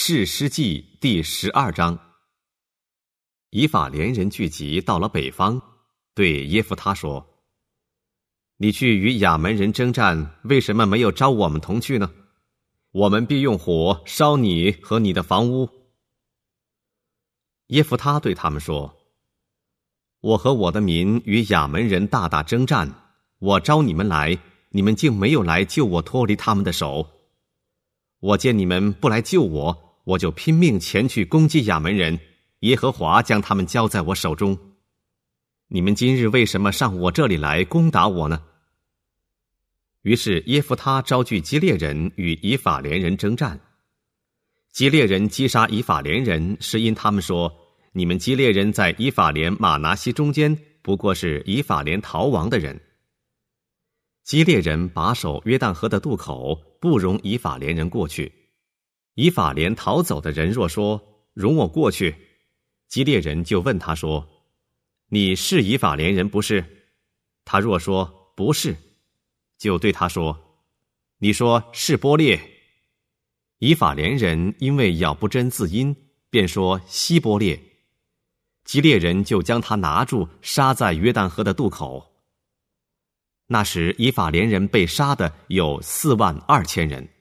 士师记第12章。以法莲人聚集到了北方，对耶夫他说：你去与亚门人征战，为什么没有招我们同去呢？我们必用火烧你和你的房屋。耶夫他对他们说：我和我的民与亚门人大大征战，我招你们来，你们竟没有来救我脱离他们的手。我见你们不来救我，我就拼命前去攻击亚门人，耶和华将他们交在我手中。你们今日为什么上我这里来攻打我呢？于是耶夫他招聚基列人与以法莲人征战。基列人击杀以法莲人，是因他们说，你们基列人在以法莲马拿西中间，不过是以法莲逃亡的人。基列人把守约旦河的渡口，不容以法莲人过去。以法莲逃走的人若说，容我过去，基列人就问他说，你是以法莲人不是？他若说不是，就对他说，你说是波列。以法莲人因为咬不真字音，便说希波列。基列人就将他拿住，杀在约旦河的渡口。那时以法莲人被杀的有42000人。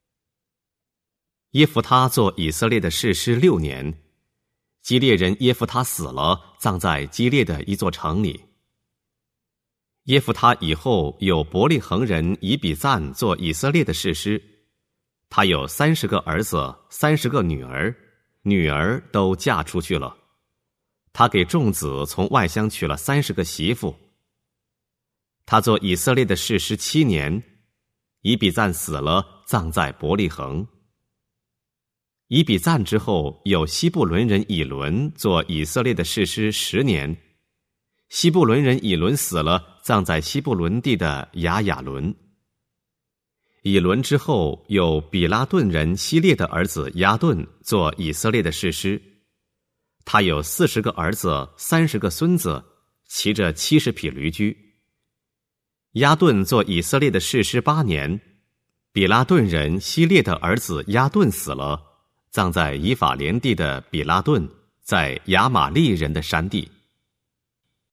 耶夫他做以色列的士师6年，基列人耶夫他死了，葬在基列的一座城里。耶夫他以后有伯利恒人以比赞做以色列的士师，他有30个儿子，30个女儿，女儿都嫁出去了。他给众子从外乡娶了30个媳妇。他做以色列的士师7年，以比赞死了，葬在伯利恒。以比赞之后，有西布伦人以伦做以色列的士师10年，西布伦人以伦死了，葬在西布伦地的雅雅伦。以伦之后，有比拉顿人希列的儿子亚顿做以色列的士师，他有40个儿子，30个孙子，骑着70匹驴驹。亚顿做以色列的士师8年，比拉顿人希列的儿子亚顿死了，葬在以法莲地的比拉顿，在亚玛利人的山地。